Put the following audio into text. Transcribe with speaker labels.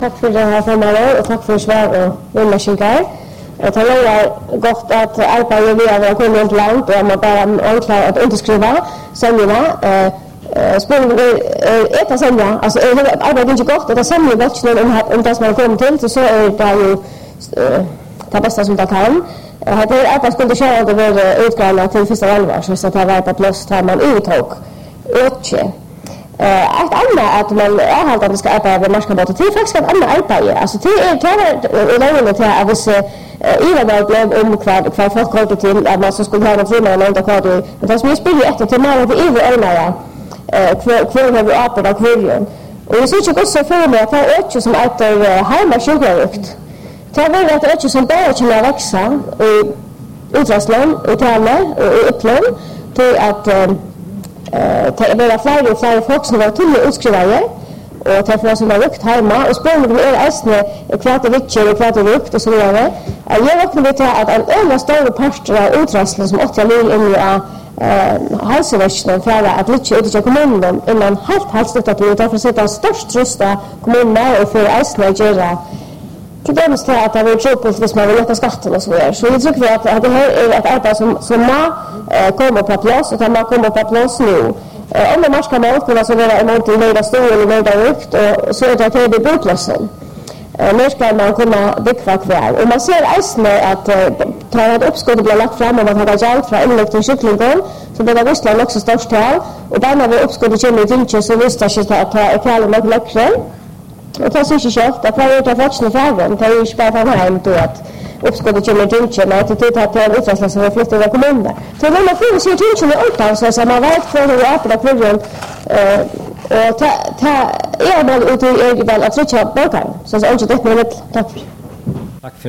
Speaker 1: Tack för det här förmånen och tack för svar och undersökningar. Det är gott att arbeta via våra kunder till land och man bara enklare att underskriva sändningarna. Spåren är sändningar, alltså arbetar inte gott att sändningar gott om det som man kommer till så är det ju det bästa som det kan. Det är att man skulle köra det vår utgående till första allvar så att det var på plats där man uttog ökje. Ett annat att man är att ska arbeta med marknadsbåtar till faktiskt ett annat arbete. Alltså det är löjligt till att vissa Ivar om kvar folk kommer till att man så skulle ha något rumma och inte kvar det. Men det som jag spelar efter till mig det är öarna kvar har vi apor och kvargen. Och jag ser också för mig att det är ökje som äter hemma sjukhusrukt. Det är väl att ökje som bara kommer att växa i Utrasland, i Tälle och i Uppland till att det är fler och fler folk som var tunga utskrivare och träffar som har rukt hemma och spåren är ästne kvart och vittjer och kvart och rukt och så vidare. Jag räknar med att en över större parter av utraslen som 8 mil in i halsverkstaden för att lycka ut i kommunen innan helt stöttat till därför sätta störst rösta kommuner och för ästne att göra till dem till att det var tråkigt hvis man vill lätta skatten och så vidare. Så jag tycker att det här är ett arbete som man kommer på plats och att man kommer på plats nu. Om man ska man kunna så vara emot i nöjda stor eller nöjda rukt och så är det att det blir bortlösen. Nu ska man kunna bygga kvar. Och man ser ästne att ta ett uppskott blir lagt fram om man har hjälp från inlökt och kycklingen så det var Ryssland också störst här. Och där när vi uppskottet kommer till inte så visste jag att ta ett kall och läckre. Och det syns inte ofta, för jag har faktiskt en fråga. Det är ju inte bara från hem då att uppskottet kommer till inte, men att det är att det är en utveckling som har flyttat över kommuner. Så när man får se till inte utan så man vet för hur det är på det kvargen. Och det är bara ute i väl att trycka bakar. Så det är inte det med tack.